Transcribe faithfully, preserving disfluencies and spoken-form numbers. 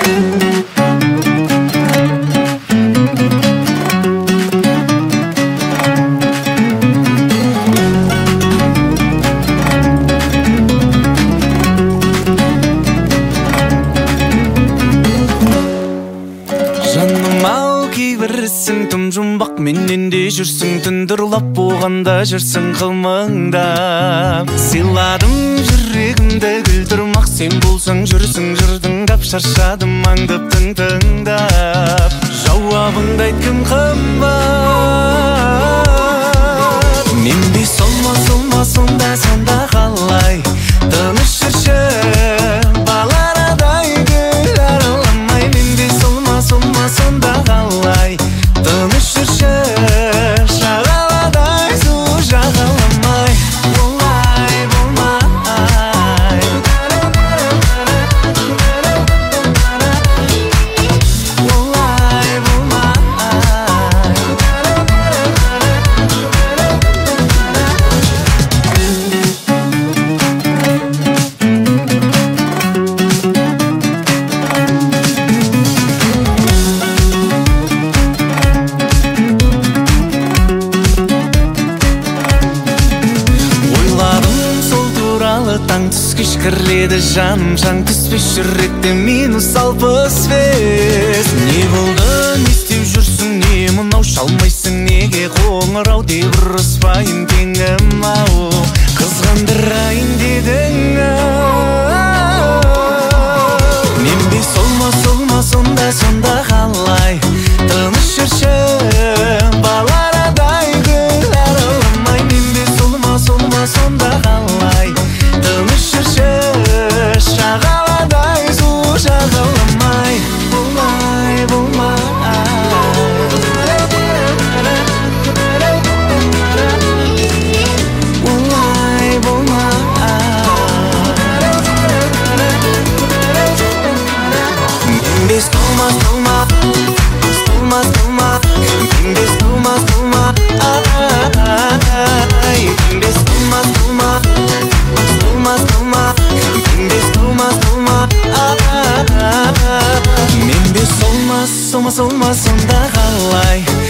Кейбірсің тым жұмбақ менен де жүрсің, түндір ұлап болғанда жүрсің қылмыңдап. Сыйладым жүрегімді күлдірмақ, сен болсаң жүрсің жырдың дап. Шаршадым аңдып тыңдап, жауабыңды айткім қымбат. Мен бе солма солма сонда сонда қалай тыныш жүрші баларадай гүл араламай. Мен бе солма солма сонда қалай тыныш жүрші шағаладай су жағаламай. Олай болмай, олай болмай. Таң түс кешкірледі жаным, жан түспес жүректе минус алпыс бес. Не болды, не істеп жүрсің, не мынау шалмайсың, неге қоңырау деп ұрыспайын теңім ау. Қызғандырайын дедің ау. Мен бе солма солма сонда сонда қалай тыныш жүрші баларадай гүл араламай. Мен бе солма солма сонда қалай тыныш жүрші шағаладай су жағаламай. Болмай, болмай, болмай, болмай. Мен бе столма, столма, столма, столма. Мен бе столма, столма, ай. Мен бе столма, столма, столма, столма. Мен бе столма, столма, ай. Мен бе солма, солма, солма сонда қалай